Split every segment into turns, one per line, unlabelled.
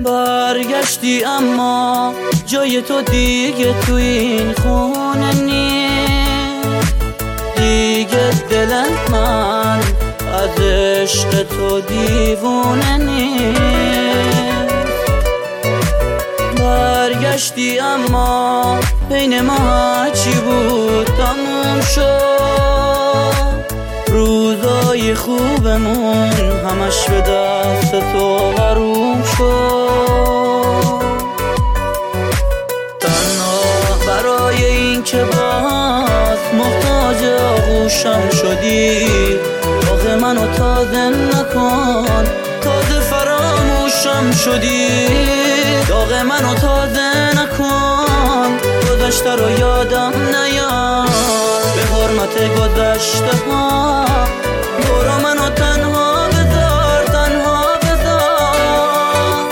برگشتی اما جای تو دیگه تو این خونه نیست، دیگه دل من از عشق تو دیوونه نیست. برگشتی اما بین ما هرچی بود تموم شد، روزای خوبمون همش به دست تو حروم شد. تنها برای این که باز محتاج آغوشم شدی، داغ منو تازه نکن، تازه فراموشم شدی. داغ منو تازه نکن، گذشته رو یادم نیار، به حرمت گذشته ها برو منو تنها بذار، تنها بذار.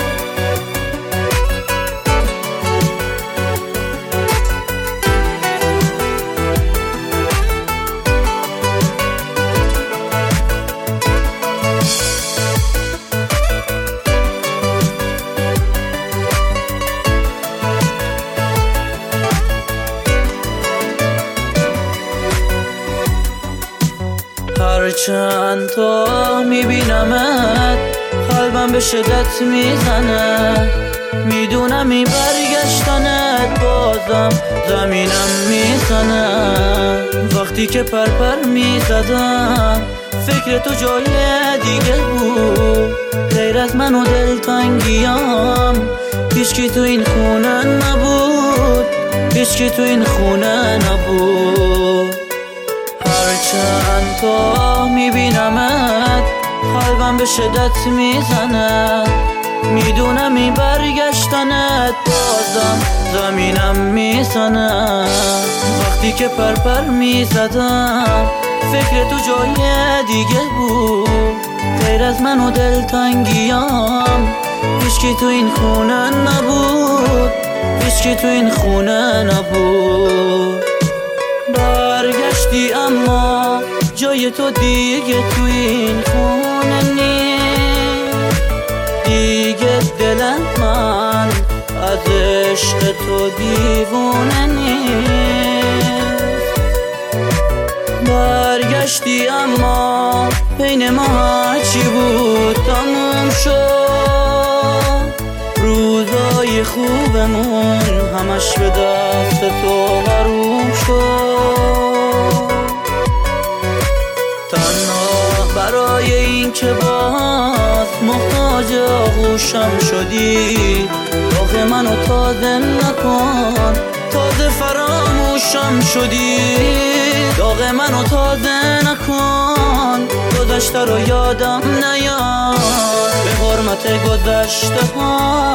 هر چند تا میبینمت قلبم به شدت میزنه، میدونم این برگشتنت بازم زمینم میزنه. وقتی که پرپر میزدم فکر تو جای دیگه بود، غیر از من و دلتنگیام هیچکی تو این خونه نبود، هیچکی تو این خونه نبود. هرچند تا میبینمت قلبم به شدت میزنه، میدونم این برگشتنت بازم زمینم میزنه. وقتی که پرپر میزدم فکر تو جای دیگه بود، غیر از من و دلتنگیام هیچکی تو این خونه نبود، هیچکی تو این خونه نبود. برگشتی اما جای تو دیگه تو این خونه نیست، دیگه دل من از عشق تو دیوونه نیست. برگشتی اما بین ما هرچی بود تموم شد، روزای خوبمون همش به دست تو حروم شد. تنها برای این که باز محتاج آغوشم شدی، داغ منو تازه نکن، تازه فراموشم شدی. داغ منو تازه نکن، گذشته رو یادم نیار، به حرمت گذشته ها